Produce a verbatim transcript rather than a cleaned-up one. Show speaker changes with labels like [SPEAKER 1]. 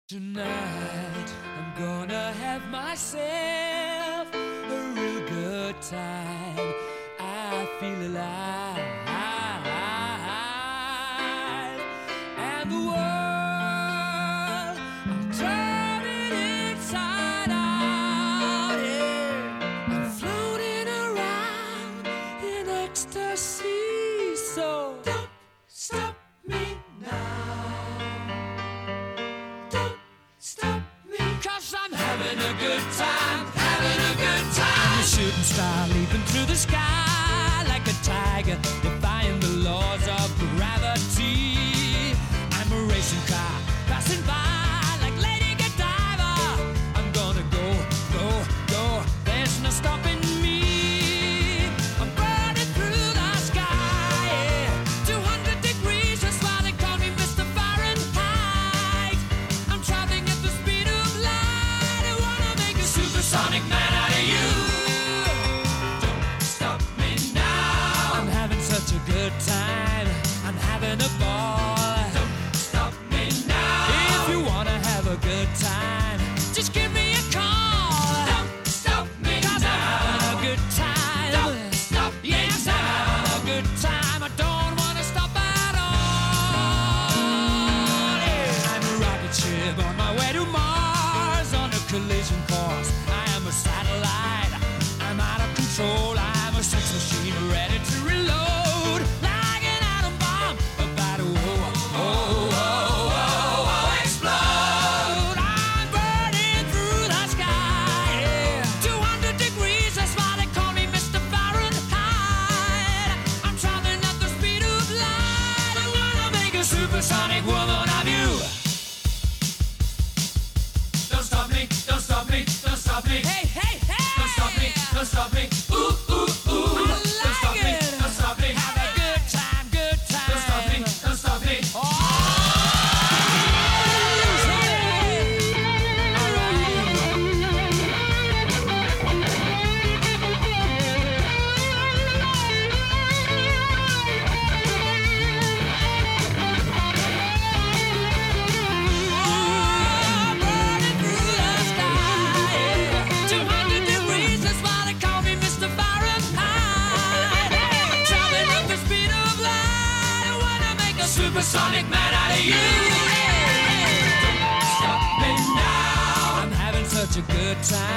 [SPEAKER 1] Tonight, I'm gonna have myself a real good time. I feel alive, and the world, I'll turn it inside out. Yeah. I'm floating around in ecstasy, so don't stop me now. Stop me, cause I'm having a good time, having a good time. I'm a shooting star leaping through the sky like a tiger, defying the laws of gravity. I'm a racing car passing by like Lady Godiva. I'm gonna go, go, go, there's no stopping me. I'm burning through the sky, yeah. two hundred degrees, that's why they call me Mister Fahrenheit. I'm traveling at the speed of light. I wanna make a supersonic man out of you. Don't stop me now. I'm having such a good time. I'm having a ball. Don't stop me now. If you wanna have a good time, just give me a call. Don't stop me now. 'Cause I'm having a good time. Don't stop me now. Yes, I'm having a good time. I don't wanna stop at all. Yeah. I'm a rocket ship on my way to Mars on a collision course. I am a satellite. I'm out of control. I'm a sex machine ready to reload. Like an atom bomb about to oh, oh, oh, oh, oh, explode. I'm burning through the sky. Yeah. two hundred degrees, that's why they call me Mister Fahrenheit. I'm traveling at the speed of light. I wanna make a supersonic woman of you. Don't stop me, don't stop me, don't stop me. Hey, hey, hey! Don't stop me, don't stop me. Ooh, ooh, ooh. I like don't stop it. me, don't stop me. Have a good time, good time. Don't stop me, don't stop me. Oh! Supersonic man out of you. Don't stop me now. I'm having such a good time.